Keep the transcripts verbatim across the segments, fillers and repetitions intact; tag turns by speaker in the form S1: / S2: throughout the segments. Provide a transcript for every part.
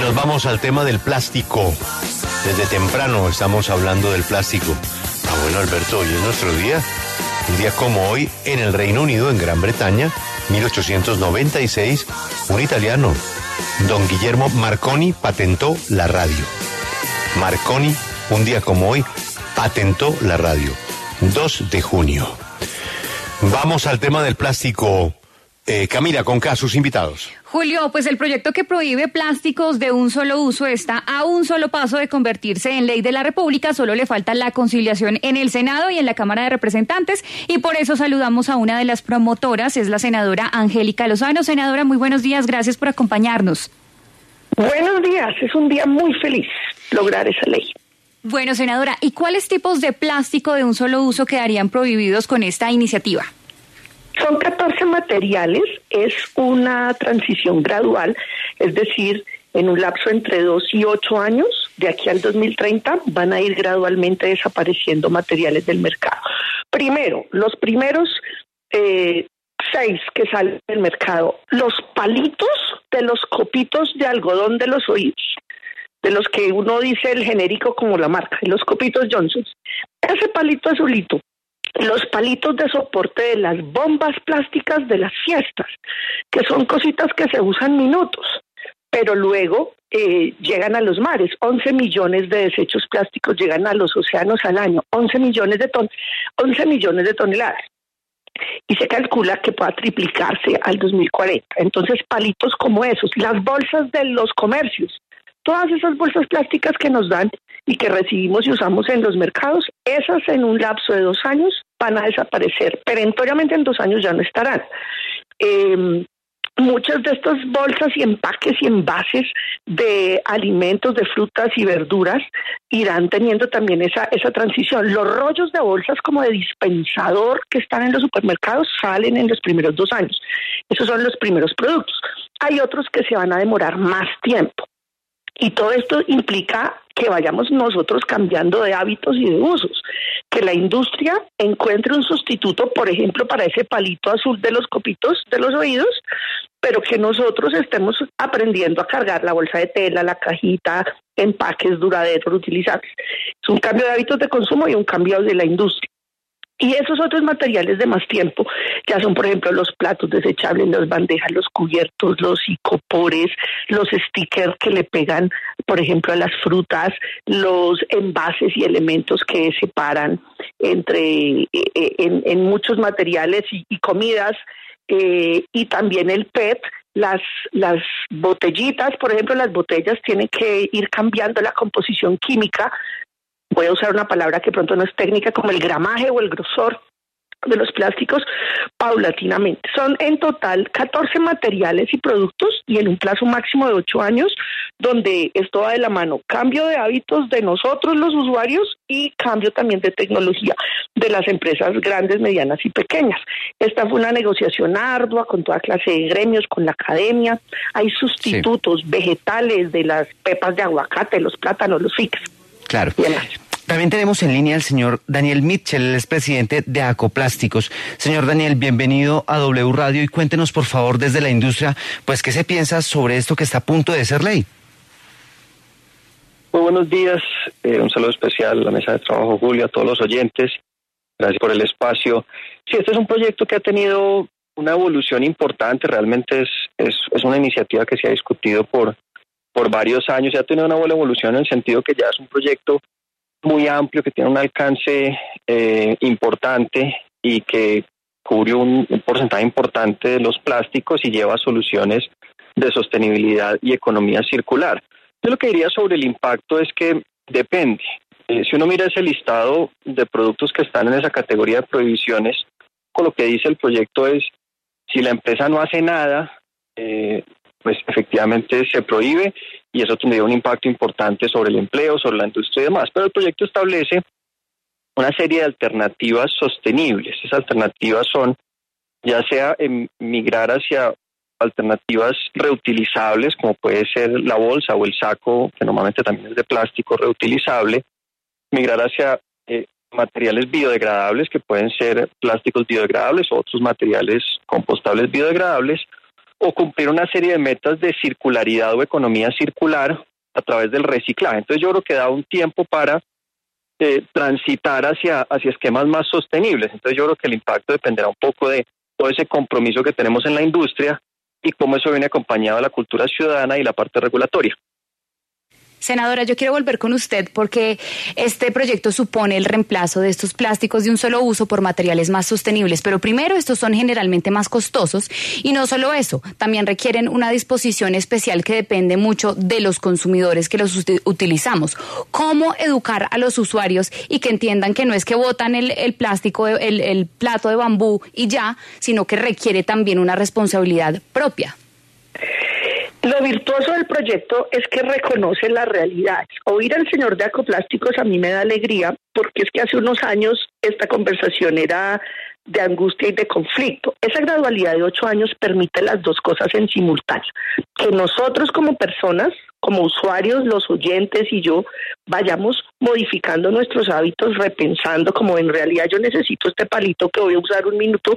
S1: nos vamos al tema del plástico. Desde temprano estamos hablando del plástico. Ah, bueno, Alberto, hoy es nuestro día. Un día como hoy, en el Reino Unido, en Gran Bretaña, mil ochocientos noventa y seis, un italiano, don Guillermo Marconi, patentó la radio. Marconi, un día como hoy, patentó la radio. dos de junio. Vamos al tema del plástico. Eh, Camila, con casos invitados.
S2: Julio, pues el proyecto que prohíbe plásticos de un solo uso está a un solo paso de convertirse en ley de la República. Solo le falta la conciliación en el Senado y en la Cámara de Representantes, y por eso saludamos a una de las promotoras, es la senadora Angélica Lozano. Senadora, muy buenos días, gracias por acompañarnos.
S3: Buenos días, es un día muy feliz lograr esa ley.
S2: Bueno, senadora, ¿y cuáles tipos de plástico de un solo uso quedarían prohibidos con esta iniciativa?
S3: Son catorce materiales, es una transición gradual, es decir, en un lapso entre dos y ocho años, de aquí al dos mil treinta, van a ir gradualmente desapareciendo materiales del mercado. Primero, los primeros eh, seis que salen del mercado, los palitos de los copitos de algodón de los oídos, de los que uno dice el genérico como la marca, los copitos Johnson, ese palito azulito. Los palitos de soporte de las bombas plásticas de las fiestas, que son cositas que se usan minutos, pero luego eh, llegan a los mares. once millones de desechos plásticos llegan a los océanos al año, once millones de ton, once millones de toneladas. Y se calcula que pueda triplicarse al dos mil cuarenta. Entonces, palitos como esos, las bolsas de los comercios, todas esas bolsas plásticas que nos dan y que recibimos y usamos en los mercados, esas en un lapso de dos años van a desaparecer. Perentoriamente en dos años ya no estarán. Eh, muchas de estas bolsas y empaques y envases de alimentos, de frutas y verduras irán teniendo también esa, esa transición. Los rollos de bolsas como de dispensador que están en los supermercados salen en los primeros dos años. Esos son los primeros productos. Hay otros que se van a demorar más tiempo. Y todo esto implica que vayamos nosotros cambiando de hábitos y de usos, que la industria encuentre un sustituto, por ejemplo, para ese palito azul de los copitos de los oídos, pero que nosotros estemos aprendiendo a cargar la bolsa de tela, la cajita, empaques duraderos, reutilizables. Es un cambio de hábitos de consumo y un cambio de la industria. Y esos otros materiales de más tiempo, ya son, por ejemplo, los platos desechables, las bandejas, los cubiertos, los icopores, los stickers que le pegan, por ejemplo, a las frutas, los envases y elementos que separan entre eh, en, en muchos materiales y, y comidas, eh, y también el P E T. Las, las botellitas, por ejemplo, las botellas tienen que ir cambiando la composición química. Voy a usar una palabra que pronto no es técnica, como el gramaje o el grosor de los plásticos, paulatinamente. Son en total catorce materiales y productos, y en un plazo máximo de ocho años, donde esto va de la mano cambio de hábitos de nosotros los usuarios y cambio también de tecnología de las empresas grandes, medianas y pequeñas. Esta fue una negociación ardua con toda clase de gremios, con la academia. Hay sustitutos, sí, vegetales de las pepas de aguacate, los plátanos, los figs.
S4: Claro. También tenemos en línea al señor Daniel Mitchell, él es presidente de Acoplásticos. Señor Daniel, bienvenido a W Radio y cuéntenos, por favor, desde la industria, pues, ¿qué se piensa sobre esto que está a punto de ser ley?
S5: Muy buenos días, eh, un saludo especial a la mesa de trabajo, Julio, a todos los oyentes. Gracias por el espacio. Sí, este es un proyecto que ha tenido una evolución importante, realmente es, es, es una iniciativa que se ha discutido por... por varios años, ya ha tenido una buena evolución en el sentido que ya es un proyecto muy amplio, que tiene un alcance eh, importante y que cubre un, un porcentaje importante de los plásticos y lleva soluciones de sostenibilidad y economía circular. Yo lo que diría sobre el impacto es que depende. Eh, si uno mira ese listado de productos que están en esa categoría de prohibiciones, con lo que dice el proyecto es, si la empresa no hace nada, eh, pues efectivamente se prohíbe y eso tendría un impacto importante sobre el empleo, sobre la industria y demás. Pero el proyecto establece una serie de alternativas sostenibles. Esas alternativas son ya sea migrar hacia alternativas reutilizables, como puede ser la bolsa o el saco, que normalmente también es de plástico reutilizable, migrar hacia eh, materiales biodegradables, que pueden ser plásticos biodegradables o otros materiales compostables biodegradables, o cumplir una serie de metas de circularidad o economía circular a través del reciclaje. Entonces yo creo que da un tiempo para eh, transitar hacia, hacia esquemas más sostenibles. Entonces yo creo que el impacto dependerá un poco de todo ese compromiso que tenemos en la industria y cómo eso viene acompañado de la cultura ciudadana y la parte regulatoria.
S2: Senadora, yo quiero volver con usted porque este proyecto supone el reemplazo de estos plásticos de un solo uso por materiales más sostenibles, pero primero estos son generalmente más costosos y no solo eso, también requieren una disposición especial que depende mucho de los consumidores que los ut- utilizamos. ¿Cómo educar a los usuarios y que entiendan que no es que botan el, el plástico, el, el plato de bambú y ya, sino que requiere también una responsabilidad propia?
S3: Lo virtuoso del proyecto es que reconoce la realidad. Oír al señor de Acoplásticos a mí me da alegría, porque es que hace unos años esta conversación era de angustia y de conflicto. Esa gradualidad de ocho años permite las dos cosas en simultáneo. Que nosotros como personas, como usuarios, los oyentes y yo, vayamos modificando nuestros hábitos, repensando como en realidad yo necesito este palito que voy a usar un minuto,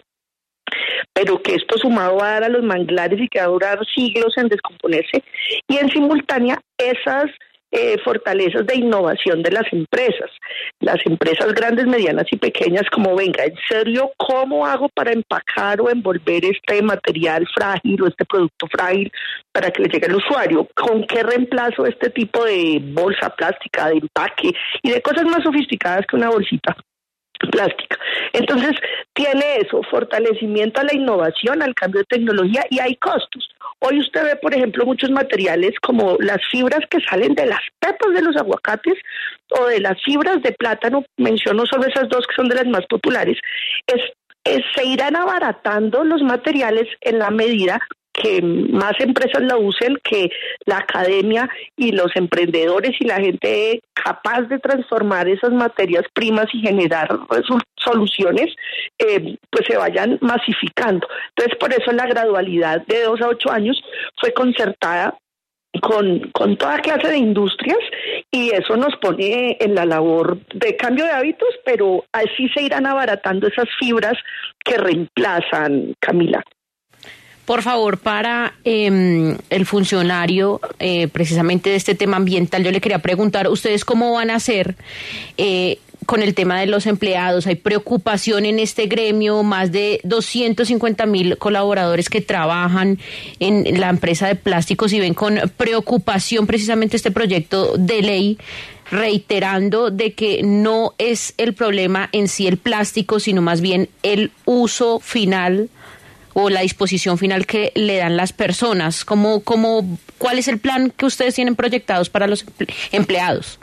S3: pero que esto sumado va a dar a los manglares y que va a durar siglos en descomponerse, y en simultánea esas eh, fortalezas de innovación de las empresas, las empresas grandes, medianas y pequeñas, como venga, en serio, ¿cómo hago para empacar o envolver este material frágil o este producto frágil para que le llegue al usuario? ¿Con qué reemplazo este tipo de bolsa plástica, de empaque y de cosas más sofisticadas que una bolsita plástica? Entonces tiene eso, fortalecimiento a la innovación, al cambio de tecnología, y hay costos. Hoy usted ve, por ejemplo, muchos materiales como las fibras que salen de las pepas de los aguacates o de las fibras de plátano, menciono solo esas dos que son de las más populares, es, es, se irán abaratando los materiales en la medida que más empresas la usen, que la academia y los emprendedores y la gente capaz de transformar esas materias primas y generar resu- soluciones, eh, pues se vayan masificando. Entonces, por eso la gradualidad de dos a ocho años fue concertada con, con toda clase de industrias, y eso nos pone en la labor de cambio de hábitos, pero así se irán abaratando esas fibras que reemplazan, Camila.
S6: Por favor, para eh, el funcionario eh, precisamente de este tema ambiental, yo le quería preguntar, ¿ustedes cómo van a hacer eh, con el tema de los empleados? ¿Hay preocupación en este gremio? Más de doscientos cincuenta mil colaboradores que trabajan en la empresa de plásticos y ven con preocupación precisamente este proyecto de ley, reiterando de que no es el problema en sí el plástico, sino más bien el uso final o la disposición final que le dan las personas. ¿Cómo, cómo, ¿Cuál es el plan que ustedes tienen proyectados para los empleados?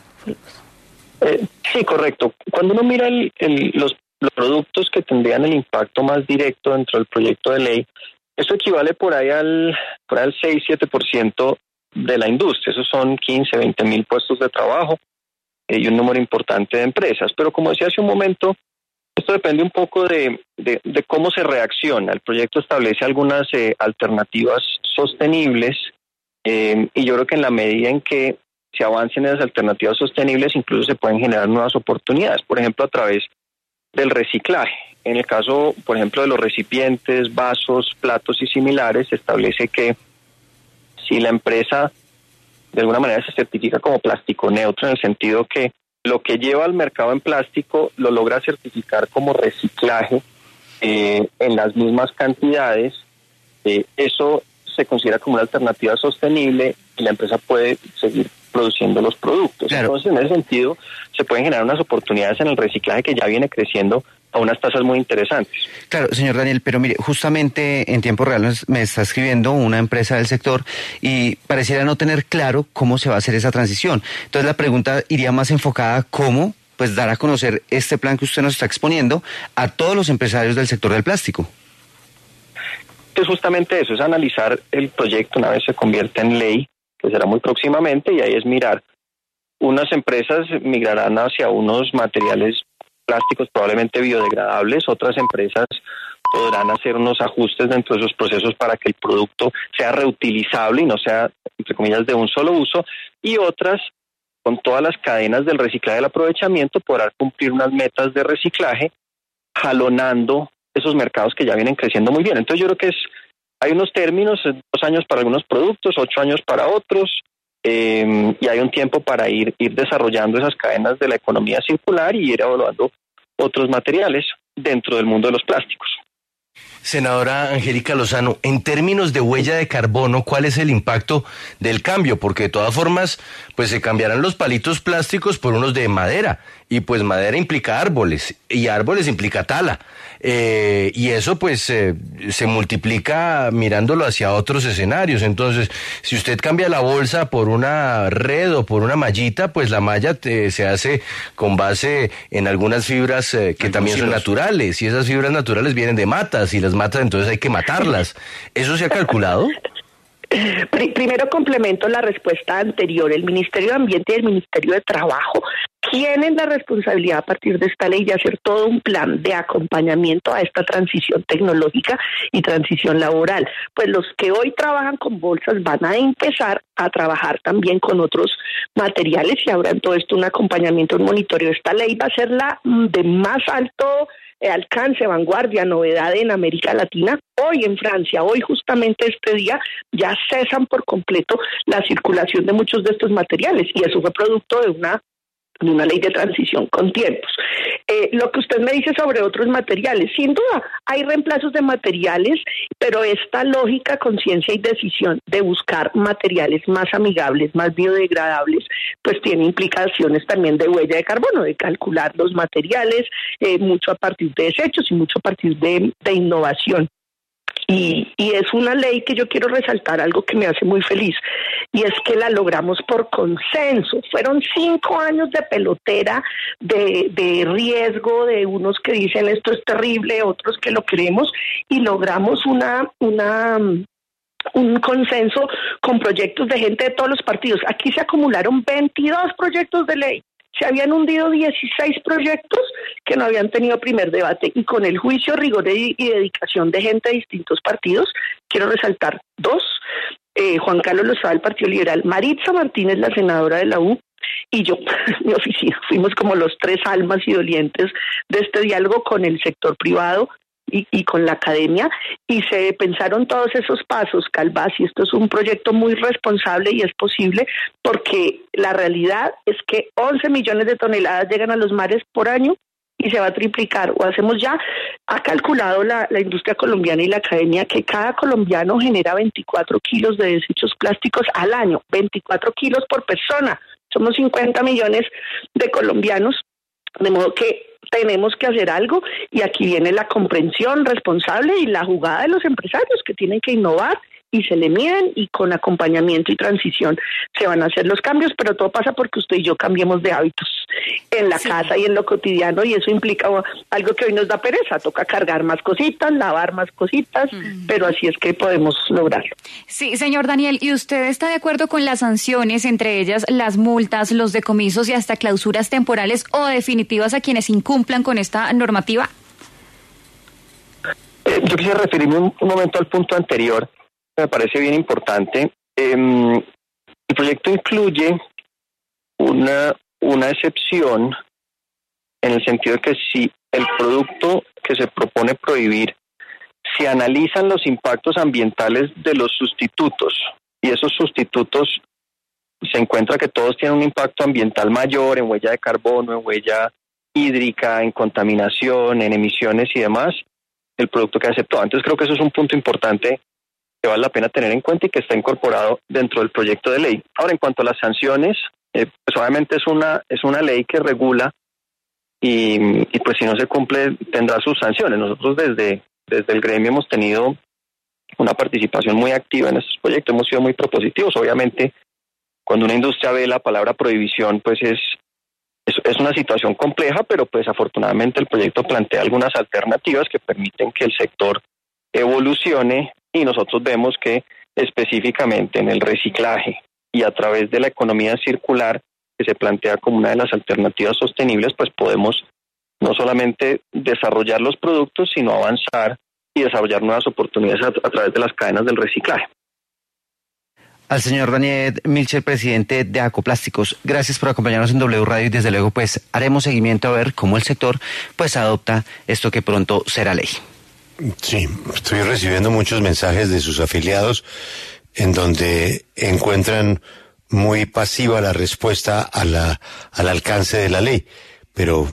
S5: Eh, sí, correcto. Cuando uno mira el, el, los, los productos que tendrían el impacto más directo dentro del proyecto de ley, eso equivale por ahí al, por ahí al seis siete por ciento de la industria. Esos son quince, veinte mil puestos de trabajo eh, y un número importante de empresas. Pero como decía hace un momento, esto depende un poco de, de, de cómo se reacciona. El proyecto establece algunas eh, alternativas sostenibles eh, y yo creo que en la medida en que se avancen esas alternativas sostenibles, incluso se pueden generar nuevas oportunidades, por ejemplo, a través del reciclaje. En el caso, por ejemplo, de los recipientes, vasos, platos y similares, se establece que si la empresa de alguna manera se certifica como plástico neutro, en el sentido que lo que lleva al mercado en plástico lo logra certificar como reciclaje eh, en las mismas cantidades, eh, eso se considera como una alternativa sostenible y la empresa puede seguir produciendo los productos. Claro. Entonces, en ese sentido, se pueden generar unas oportunidades en el reciclaje que ya viene creciendo a unas tasas muy interesantes.
S4: Claro, señor Daniel, pero mire, justamente en tiempo real me está escribiendo una empresa del sector y pareciera no tener claro cómo se va a hacer esa transición. Entonces la pregunta iría más enfocada a cómo pues dar a conocer este plan que usted nos está exponiendo a todos los empresarios del sector del plástico.
S5: Pues justamente eso, es analizar el proyecto una vez se convierte en ley, que será muy próximamente, y ahí es mirar. Unas empresas migrarán hacia unos materiales plásticos probablemente biodegradables, otras empresas podrán hacer unos ajustes dentro de esos procesos para que el producto sea reutilizable y no sea, entre comillas, de un solo uso, y otras, con todas las cadenas del reciclaje y el aprovechamiento, podrán cumplir unas metas de reciclaje jalonando esos mercados que ya vienen creciendo muy bien. Entonces yo creo que es hay unos términos, dos años para algunos productos, ocho años para otros, eh, y hay un tiempo para ir, ir desarrollando esas cadenas de la economía circular y ir evaluando otros materiales dentro del mundo de los plásticos.
S1: Senadora Angélica Lozano, en términos de huella de carbono, ¿cuál es el impacto del cambio? Porque de todas formas, pues se cambiarán los palitos plásticos por unos de madera, y pues madera implica árboles, y árboles implica tala, eh, y eso pues eh, se multiplica mirándolo hacia otros escenarios. Entonces, si usted cambia la bolsa por una red o por una mallita, pues la malla te, se hace con base en algunas fibras eh, que también son naturales, y esas fibras naturales vienen de matas, y las matas entonces hay que matarlas. ¿Eso se ha calculado?
S3: Primero complemento la respuesta anterior. El Ministerio de Ambiente y el Ministerio de Trabajo tienen la responsabilidad a partir de esta ley de hacer todo un plan de acompañamiento a esta transición tecnológica y transición laboral. Pues los que hoy trabajan con bolsas van a empezar a trabajar también con otros materiales y habrá en todo esto un acompañamiento, un monitoreo. Esta ley va a ser la de más alto alcance, vanguardia, novedad en América Latina. Hoy en Francia, hoy justamente este día, ya cesan por completo la circulación de muchos de estos materiales y eso fue producto de una de una ley de transición con tiempos. Eh, lo que usted me dice sobre otros materiales, sin duda, hay reemplazos de materiales, pero esta lógica, conciencia y decisión de buscar materiales más amigables, más biodegradables, pues tiene implicaciones también de huella de carbono, de calcular los materiales, eh, mucho a partir de desechos y mucho a partir de, de innovación. Y, y es una ley que yo quiero resaltar, algo que me hace muy feliz, y es que la logramos por consenso. Fueron cinco años de pelotera, de, de riesgo, de unos que dicen esto es terrible, otros que lo queremos, y logramos una, una, un consenso con proyectos de gente de todos los partidos. Aquí se acumularon veintidós proyectos de ley. Se habían hundido dieciséis proyectos que no habían tenido primer debate y con el juicio, rigor y dedicación de gente de distintos partidos, quiero resaltar dos, eh, Juan Carlos Lozada del Partido Liberal, Maritza Martínez, la senadora de la U, y yo, mi oficina, fuimos como los tres almas y dolientes de este diálogo con el sector privado y, y con la academia, y se pensaron todos esos pasos, Calvasi. Esto es un proyecto muy responsable y es posible porque la realidad es que once millones de toneladas llegan a los mares por año y se va a triplicar, o hacemos ya, ha calculado la, la industria colombiana y la academia que cada colombiano genera veinticuatro kilos de desechos plásticos al año, veinticuatro kilos por persona, somos cincuenta millones de colombianos, de modo que tenemos que hacer algo y aquí viene la comprensión responsable y la jugada de los empresarios que tienen que innovar y se le miden y con acompañamiento y transición se van a hacer los cambios, pero todo pasa porque usted y yo cambiemos de hábitos en la sí. casa y en lo cotidiano y eso implica algo que hoy nos da pereza, toca cargar más cositas, lavar más cositas, mm. pero así es que podemos lograrlo.
S2: Sí, señor Daniel, ¿y usted está de acuerdo con las sanciones, entre ellas las multas, los decomisos y hasta clausuras temporales o definitivas a quienes incumplan con esta normativa?
S5: Eh, yo quisiera referirme un, un momento al punto anterior. Me parece bien importante. Eh, el proyecto incluye una, una excepción en el sentido de que si el producto que se propone prohibir, se analizan los impactos ambientales de los sustitutos y esos sustitutos se encuentra que todos tienen un impacto ambiental mayor en huella de carbono, en huella hídrica, en contaminación, en emisiones y demás, el producto que aceptó. Entonces creo que eso es un punto importante que vale la pena tener en cuenta y que está incorporado dentro del proyecto de ley. Ahora, en cuanto a las sanciones, eh, pues obviamente es una es una ley que regula y, y pues si no se cumple tendrá sus sanciones. Nosotros desde, desde el gremio hemos tenido una participación muy activa en estos proyectos, hemos sido muy propositivos. Obviamente, cuando una industria ve la palabra prohibición, pues es, es, es una situación compleja, pero pues afortunadamente el proyecto plantea algunas alternativas que permiten que el sector evolucione. Y nosotros vemos que específicamente en el reciclaje y a través de la economía circular, que se plantea como una de las alternativas sostenibles, pues podemos no solamente desarrollar los productos, sino avanzar y desarrollar nuevas oportunidades a, a través de las cadenas del reciclaje.
S4: Al señor Daniel Milchel, presidente de Acoplásticos, gracias por acompañarnos en W Radio y desde luego pues haremos seguimiento a ver cómo el sector pues adopta esto que pronto será ley.
S1: Sí, estoy recibiendo muchos mensajes de sus afiliados en donde encuentran muy pasiva la respuesta a la, al alcance de la ley, pero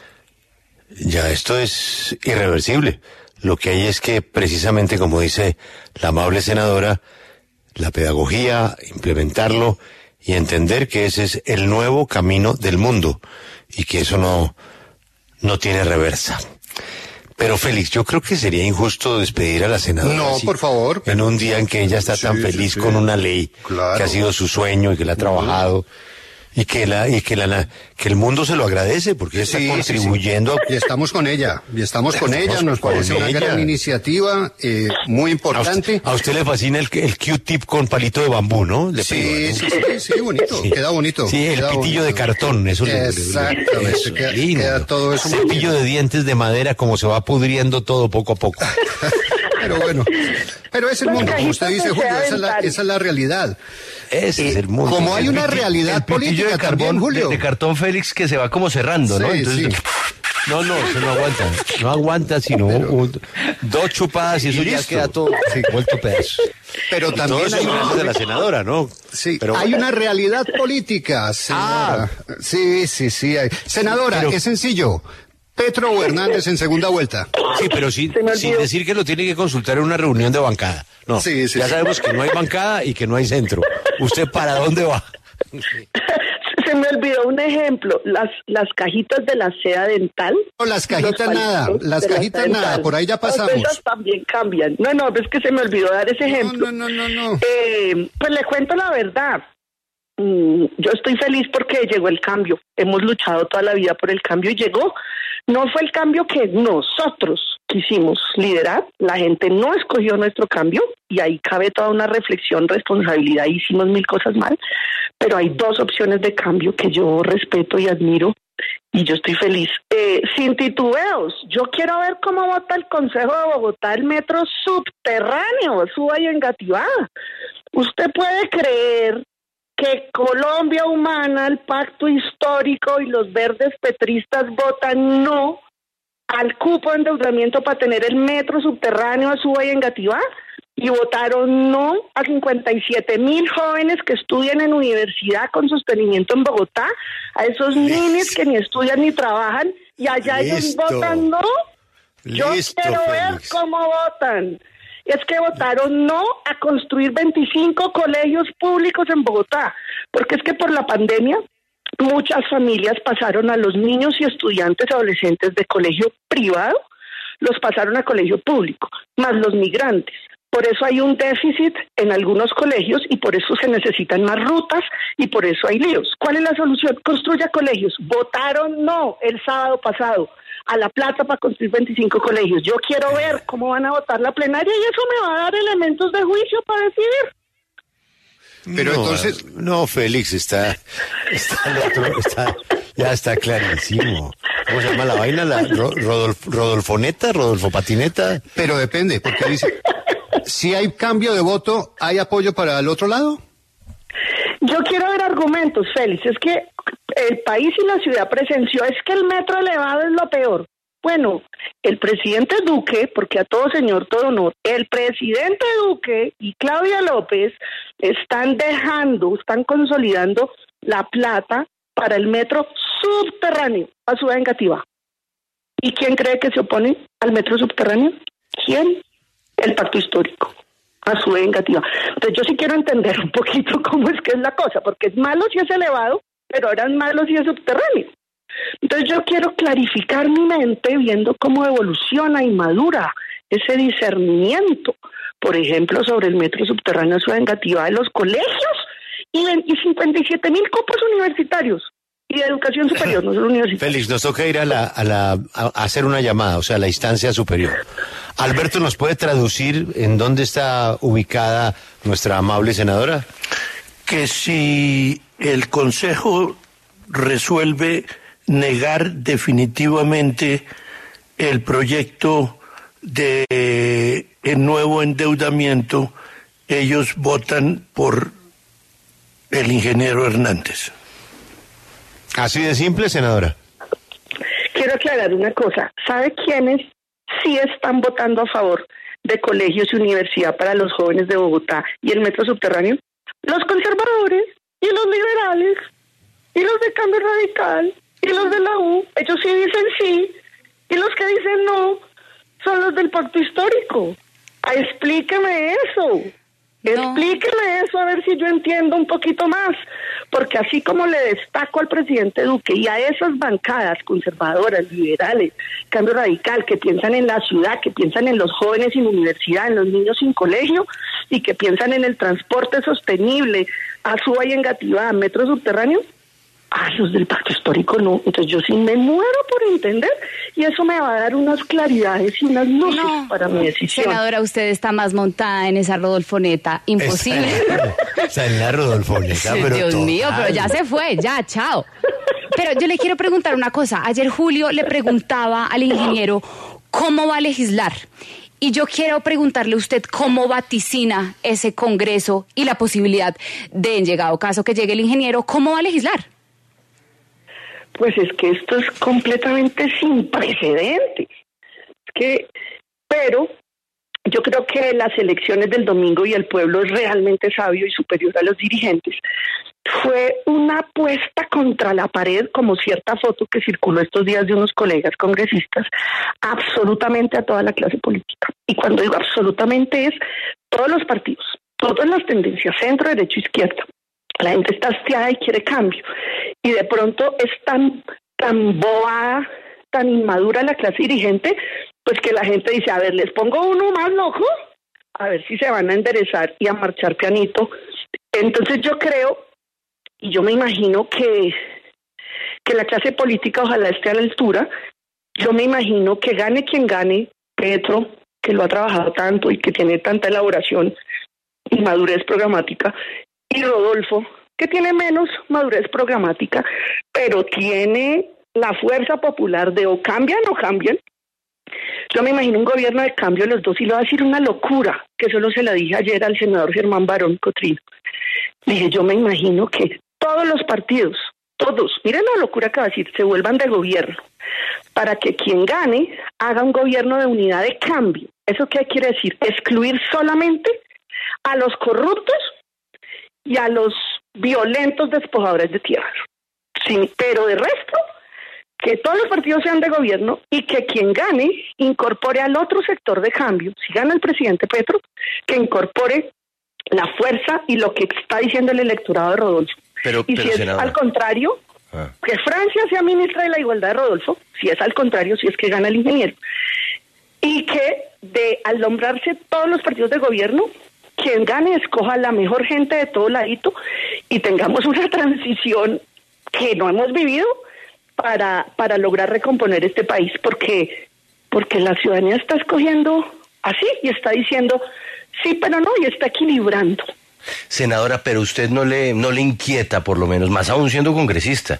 S1: ya esto es irreversible. Lo que hay es que precisamente, como dice la amable senadora, la pedagogía, implementarlo y entender que ese es el nuevo camino del mundo y que eso no, no tiene reversa. Pero Félix, yo creo que sería injusto despedir a la senadora.
S7: No,
S1: así,
S7: por favor.
S1: en un día en que ella está
S7: Sí,
S1: tan
S7: sí,
S1: feliz
S7: sí.
S1: con una ley
S7: Claro.
S1: que ha sido su sueño y que la ha trabajado y que la y que la que el mundo se lo agradece porque ella
S7: Sí,
S1: está
S7: sí,
S1: contribuyendo.
S7: Y estamos con ella, y estamos con
S1: Estamos
S7: ella, nos
S1: con
S7: parece una
S1: ella.
S7: gran iniciativa, eh, muy
S1: A
S7: importante.
S1: usted, a usted le fascina el, el Q-tip con palito de bambú, ¿no? De
S7: Sí,
S1: priva, ¿no?
S7: sí, sí, sí, bonito,
S1: Sí.
S7: queda bonito.
S1: Sí, el
S7: queda
S1: pitillo
S7: bonito.
S1: de cartón, eso le- le- le-
S7: Exactamente,
S1: eso,
S7: queda,
S1: lindo.
S7: queda todo eso muy
S1: Cepillo
S7: bien.
S1: de dientes de madera, como se va pudriendo todo poco a poco.
S7: Pero bueno, pero es el
S3: Las
S7: mundo, como usted
S3: cajitas
S7: dice,
S3: de
S7: Julio,
S3: seda
S7: esa es la,
S3: dental.
S7: esa es la realidad.
S1: Ese es el mundo.
S7: Como hay
S4: El
S7: una
S4: piti-
S7: realidad
S4: el pitillo
S7: política
S4: de carbón,
S7: también, Julio.
S4: De, de cartón Félix que se va como cerrando, ¿no?
S7: Sí,
S4: Entonces,
S7: sí.
S1: No, no, eso no aguanta. No aguanta, sino un- dos chupadas y eso ya
S7: listo.
S1: queda todo vuelto pedazos.
S7: Pero
S1: Todo
S7: también
S1: eso
S7: hay
S1: gracias
S7: una,
S1: a la senadora, ¿no?
S7: sí,
S1: Pero
S7: hay
S1: bueno.
S7: una realidad política, señora. Sí, sí, sí. hay. Senadora,
S1: Pero-
S7: es sencillo. Petro o Hernández en segunda vuelta.
S1: Sí, pero sin,
S3: Se me
S1: sin
S3: olvidó.
S1: decir que lo tiene que consultar en una reunión de bancada. No,
S7: Sí, sí,
S1: ya
S7: sí.
S1: sabemos que no hay bancada y que no hay centro. ¿Usted para dónde va?
S3: Se me olvidó un ejemplo, las las cajitas de la seda dental.
S7: No, las cajitas
S3: los
S7: nada,
S3: palitos
S7: las
S3: de la
S7: cajitas
S3: seda
S7: nada,
S3: dental.
S7: por ahí ya pasamos.
S3: Esas también cambian. No, no, es que se me olvidó dar ese ejemplo.
S7: No, no, no, no, no.
S3: Eh, pues le cuento la verdad. Mm, yo estoy feliz porque llegó el cambio. Hemos luchado toda la vida por el cambio y llegó. No fue el cambio que nosotros quisimos liderar. La gente no escogió nuestro cambio y ahí cabe toda una reflexión, responsabilidad. Hicimos mil cosas mal, pero hay dos opciones de cambio que yo respeto y admiro y yo estoy feliz. Eh, sin titubeos, yo quiero ver cómo vota el Consejo de Bogotá el metro subterráneo, suba y engativada. Usted puede creer que Colombia Humana, el pacto histórico y los verdes petristas votan no al cupo de endeudamiento para tener el metro subterráneo a Suba y Engativá y votaron no a cincuenta y siete mil jóvenes que estudian en universidad con sostenimiento en Bogotá, a esos niños que ni estudian ni trabajan y allá ellos
S1: Listo.
S3: votan no. Yo
S1: Listo,
S3: quiero ver
S1: Félix.
S3: cómo votan. Es que votaron no a construir veinticinco colegios públicos en Bogotá, porque es que por la pandemia muchas familias pasaron a los niños y estudiantes adolescentes de colegio privado, los pasaron a colegio público, más los migrantes. Por eso hay un déficit en algunos colegios y por eso se necesitan más rutas y por eso hay líos. ¿Cuál es la solución? Construya colegios. Votaron no el sábado pasado a la plata para construir veinticinco colegios. Yo quiero ver cómo van a votar la plenaria y eso me va a dar elementos de juicio para decidir.
S7: Pero
S1: no,
S7: entonces-
S1: No, Félix, está... está, el otro, está ya está clarísimo. ¿Cómo se llama la vaina? La Ro- Rodolf- Rodolfoneta, Rodolfo Patineta.
S7: Pero depende, porque dice, si hay cambio de voto, ¿hay apoyo para el otro lado?
S3: Yo quiero ver argumentos, Félix. Es que el país y la ciudad presenció, es que el metro elevado es lo peor. Bueno, el presidente Duque, porque a todo señor, todo honor, el presidente Duque y Claudia López están dejando, están consolidando la plata para el metro subterráneo a Ciudad Engativá. ¿Y quién cree que se opone al metro subterráneo? ¿Quién? El pacto histórico. A su vengativa. Entonces yo sí quiero entender un poquito cómo es que es la cosa, porque es malo si es elevado, pero ahora es malo si es subterráneo. Entonces yo quiero clarificar mi mente viendo cómo evoluciona y madura ese discernimiento, por ejemplo, sobre el metro subterráneo a su vengativa de los colegios y, y cincuenta y siete mil cupos universitarios y de educación superior, no solo universitaria.
S1: Félix, nos toca ir a, la, a, la, a hacer una llamada, o sea, a la instancia superior. Alberto, ¿nos puede traducir en dónde está ubicada nuestra amable senadora?
S8: Que si el Consejo resuelve negar definitivamente el proyecto de el nuevo endeudamiento, ellos votan por el ingeniero Hernández.
S1: Así de simple, senadora.
S3: Quiero aclarar una cosa. ¿Sabe quiénes sí están votando a favor de colegios y universidad para los jóvenes de Bogotá y el metro subterráneo? Los conservadores y los liberales y los de Cambio Radical y los de la U, ellos sí dicen sí, y los que dicen no son los del pacto histórico. Ah, explíqueme eso. No. Explíqueme eso, a ver si yo entiendo un poquito más, porque así como le destaco al presidente Duque y a esas bancadas conservadoras, liberales, Cambio Radical, que piensan en la ciudad, que piensan en los jóvenes sin universidad, en los niños sin colegio, y que piensan en el transporte sostenible, a Suba y Engativá, metro subterráneo, a los del pacto histórico no. Entonces yo sí me muero por entender, y eso me va a dar unas claridades y unas luces no. para mi decisión.
S2: Senadora, usted está más montada en esa Rodolfoneta, imposible.
S1: Está en la Rodolfoneta, pero
S2: Dios
S1: total.
S2: mío, pero ya se fue, ya, chao. Pero yo le quiero preguntar una cosa. Ayer Julio le preguntaba al ingeniero cómo va a legislar. Y yo quiero preguntarle a usted cómo vaticina ese Congreso y la posibilidad de, en llegado caso que llegue el ingeniero, ¿cómo va a legislar?
S3: Pues es que esto es completamente sin precedentes. Es que, pero yo creo que las elecciones del domingo y el pueblo es realmente sabio y superior a los dirigentes. Fue una apuesta contra la pared, como cierta foto que circuló estos días de unos colegas congresistas, absolutamente a toda la clase política. Y cuando digo absolutamente es todos los partidos, todas las tendencias, centro, derecho, izquierda. La gente está hastiada y quiere cambio. Y de pronto es tan, tan boba, tan inmadura la clase dirigente, pues que la gente dice, a ver, les pongo uno más loco, a ver si se van a enderezar y a marchar pianito. Entonces yo creo, y yo me imagino que, que la clase política ojalá esté a la altura. Yo me imagino que gane quien gane, Petro, que lo ha trabajado tanto y que tiene tanta elaboración y madurez programática, y Rodolfo, que tiene menos madurez programática, pero tiene la fuerza popular de o cambian o cambian. Yo me imagino un gobierno de cambio los dos, y le voy a decir una locura, que solo se la dije ayer al senador Germán Barón Cotrino. Dije, yo me imagino que todos los partidos, todos, miren la locura que va a decir, se vuelvan de gobierno, para que quien gane haga un gobierno de unidad de cambio. ¿Eso qué quiere decir? Excluir solamente a los corruptos y a los violentos despojadores de tierras. Sí, pero de resto, que todos los partidos sean de gobierno y que quien gane incorpore al otro sector de cambio. Si gana el presidente Petro, que incorpore la fuerza y lo que está diciendo el electorado de Rodolfo.
S1: Pero,
S3: y
S1: pero,
S3: si es
S1: senadora,
S3: al contrario, ah. que Francia sea ministra de la Igualdad de Rodolfo, si es al contrario, si es que gana el ingeniero. Y que de al nombrarse todos los partidos de gobierno, quien gane escoja la mejor gente de todo ladito y tengamos una transición que no hemos vivido para para lograr recomponer este país, porque porque la ciudadanía está escogiendo así y está diciendo sí, pero no, y está equilibrando.
S1: Senadora, pero usted no le no le inquieta, por lo menos, más aún siendo congresista,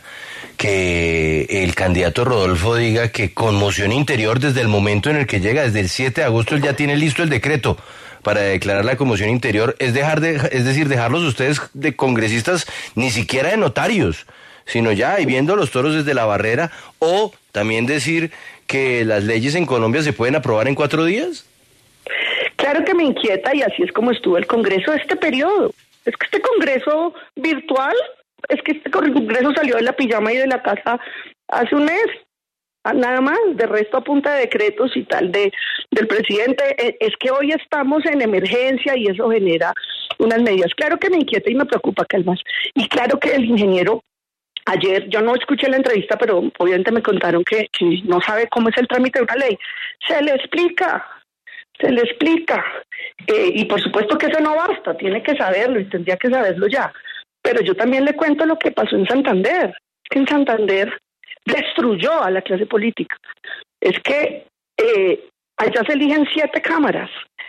S1: que el candidato Rodolfo diga que conmoción interior desde el momento en el que llega, desde el siete de agosto, él ya tiene listo el decreto para declarar la conmoción interior, es dejar de, es decir, dejarlos ustedes de congresistas ni siquiera de notarios, sino ya y viendo los toros desde la barrera, o también decir que las leyes en Colombia se pueden aprobar en cuatro días?
S3: Claro que me inquieta, y así es como estuvo el Congreso de este periodo. Es que este Congreso virtual, es que este Congreso salió de la pijama y de la casa hace un mes. Nada más, de resto a punta de decretos y tal de del presidente. Es que hoy estamos en emergencia y eso genera unas medidas. Claro que me inquieta y me preocupa, Calmas. Y claro que el ingeniero, ayer, yo no escuché la entrevista, pero obviamente me contaron que, que no sabe cómo es el trámite de una ley. Se le explica, se le explica. Eh, y por supuesto que eso no basta, tiene que saberlo y tendría que saberlo ya. Pero yo también le cuento lo que pasó en Santander. Que en Santander destruyó a la clase política. Es que eh, allá se eligen siete cámaras,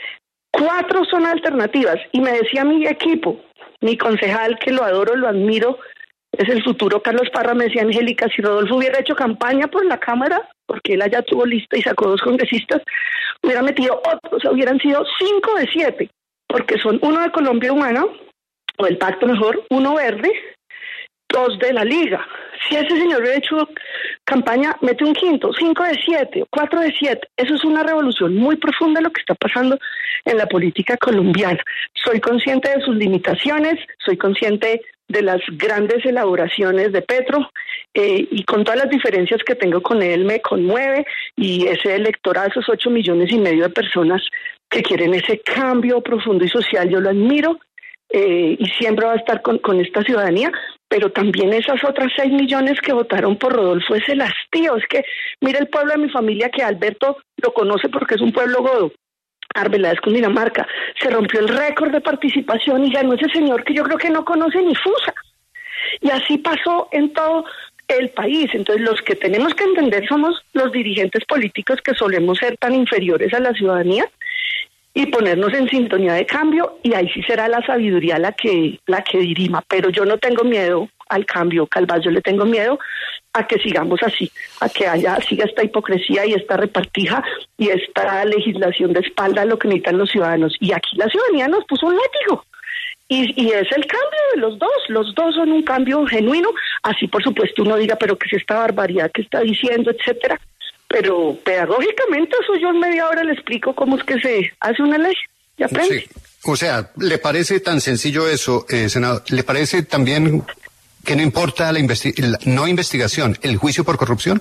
S3: cuatro son alternativas, y me decía mi equipo, mi concejal, que lo adoro, lo admiro, es el futuro Carlos Parra, me decía, Angélica, si Rodolfo hubiera hecho campaña por la Cámara, porque él allá tuvo lista y sacó dos congresistas, hubiera metido otros, hubieran sido cinco de siete, porque son uno de Colombia Humana, o el Pacto mejor, uno verde, dos de la Liga. Si ese señor hubiera hecho campaña, mete un quinto, cinco de siete, cuatro de siete. Eso es una revolución muy profunda lo que está pasando en la política colombiana. Soy consciente de sus limitaciones, soy consciente de las grandes elaboraciones de Petro, eh, y con todas las diferencias que tengo con él me conmueve, y ese electorado, esos ocho millones y medio de personas que quieren ese cambio profundo y social, yo lo admiro. Eh, y siempre va a estar con, con esta ciudadanía, pero también esas otras seis millones que votaron por Rodolfo, ese hastío. Es que mira el pueblo de mi familia, que Alberto lo conoce porque es un pueblo godo, Arbeláez, Cundinamarca, se rompió el récord de participación y ganó ese señor que yo creo que no conoce ni Fusa. Y así pasó en todo el país. Entonces los que tenemos que entender somos los dirigentes políticos, que solemos ser tan inferiores a la ciudadanía, y ponernos en sintonía de cambio, y ahí sí será la sabiduría la que la que dirima. Pero yo no tengo miedo al cambio, Calvás, yo le tengo miedo a que sigamos así, a que haya siga esta hipocresía y esta repartija y esta legislación de espalda a lo que necesitan los ciudadanos. Y aquí la ciudadanía nos puso un látigo. Y, y es el cambio de los dos, los dos son un cambio genuino. Así, por supuesto, uno diga, pero ¿qué es esta barbaridad que está diciendo, etcétera? Pero pedagógicamente, eso yo en media hora le explico cómo es que se hace una ley y aprende.
S7: Sí. O sea, ¿le parece tan sencillo eso, eh, senador? ¿Le parece también que no importa la, investi- la no investigación, el juicio por corrupción?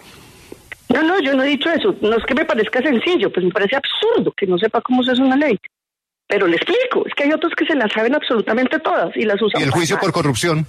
S3: No, no, yo no he dicho eso. No es que me parezca sencillo, pues me parece absurdo que no sepa cómo se hace una ley. Pero le explico, es que hay otros que se las saben absolutamente todas y las usan.
S7: ¿Y el juicio por corrupción?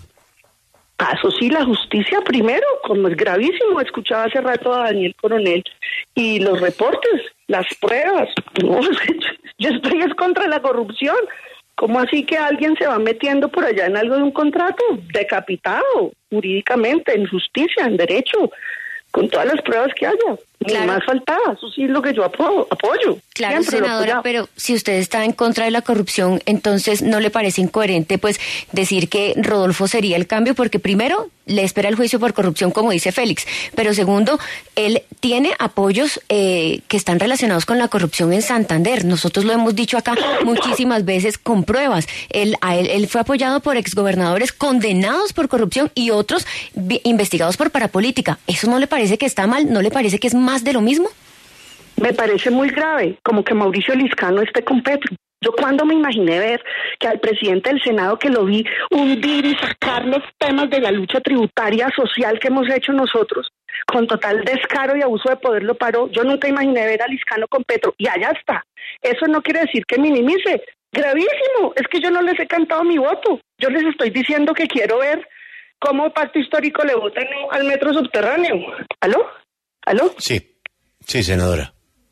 S3: Eso sí, la justicia primero, como es gravísimo. Escuchaba hace rato a Daniel Coronel y los reportes, las pruebas. No, yo estoy es contra la corrupción. ¿Cómo así que alguien se va metiendo por allá en algo de un contrato? Decapitado, jurídicamente, en justicia, en derecho, con todas las pruebas que haya. Claro. Ni más faltaba, eso sí es lo que yo apoyo. apoyo.
S9: Claro, senadora, pero si usted está en contra de la corrupción, entonces ¿no le parece incoherente pues decir que Rodolfo sería el cambio? Porque primero le espera el juicio por corrupción, como dice Félix, pero segundo, él tiene apoyos eh, que están relacionados con la corrupción en Santander. Nosotros lo hemos dicho acá muchísimas veces con pruebas. Él, a él, él fue apoyado por exgobernadores condenados por corrupción y otros vi- investigados por parapolítica. ¿Eso no le parece que está mal? ¿No le parece que es más de lo mismo?
S3: Me parece muy grave, como que Mauricio Liscano esté con Petro. Yo cuando me imaginé ver que al presidente del Senado, que lo vi hundir y sacar los temas de la lucha tributaria social que hemos hecho nosotros, con total descaro y abuso de poder lo paró. Yo nunca imaginé ver a Liscano con Petro, y allá está. Eso no quiere decir que minimice. Gravísimo, es que yo no les he cantado mi voto. Yo les estoy diciendo que quiero ver cómo Pacto Histórico le vota no al metro subterráneo. ¿Aló? ¿Aló?
S1: Sí, sí, senadora.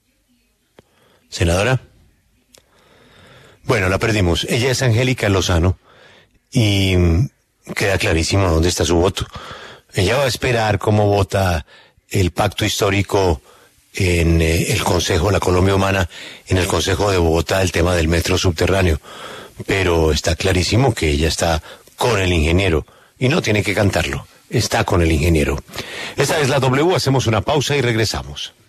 S1: ¿Senadora? Bueno, la perdimos. Ella es Angélica Lozano y queda clarísimo dónde está su voto. Ella va a esperar cómo vota el Pacto Histórico en eh, el Consejo, la Colombia Humana, en el Consejo de Bogotá, el tema del metro subterráneo. Pero está clarísimo que ella está con el ingeniero y no tiene que cantarlo. Está con el ingeniero. Esta es la W, hacemos una pausa y regresamos.